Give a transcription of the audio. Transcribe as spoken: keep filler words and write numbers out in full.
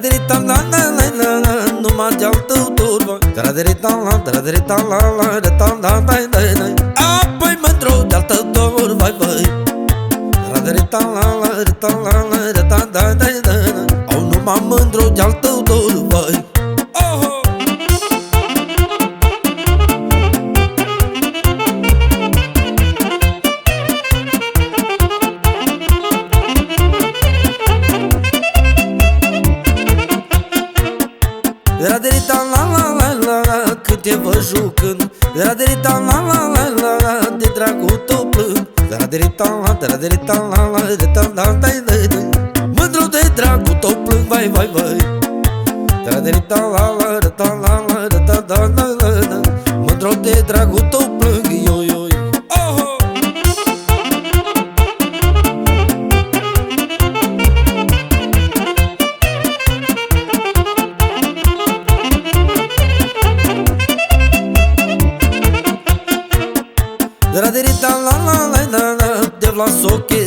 Dra-dri-ta la la la la la, numai de-al tău turba. Dra-dri-ta la, dra-dri-ta la la, re-ta la la la la. Apoi mândru de-al tău turba, vai, vai. Dra-dri-ta la la, re-ta la la, re-ta la la la la. Au numai mândru de-al tău turba, vai. Oh! Dra-dri-ta la la la la la, când te văd jucând. Dra-dri-ta la la la la la, de dragul tău plâng. Dra-dri-ta la, dra-dri-ta la la, re-ta la la la la. Mândru de dragul tău plâng, vai, vai, vai. Dra-dri-ta la la, re-ta la la, re-ta la la la la. Mândru de dragul tău plâng, ioi, ioi. Dra-dri-ta la la la la la, de vlas ochii